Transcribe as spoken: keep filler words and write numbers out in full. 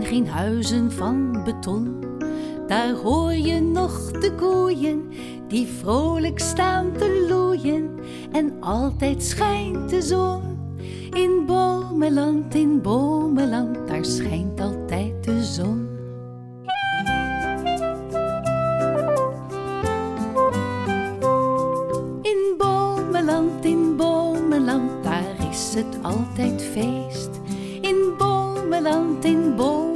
geen huizen van beton. Daar hoor je nog de koeien die vrolijk staan te loeien. En altijd schijnt de zon. In bomenland, in bomenland, daar schijnt altijd de zon. In bomenland, in bomenland, daar is het altijd feest. In bomenland, in bomenland,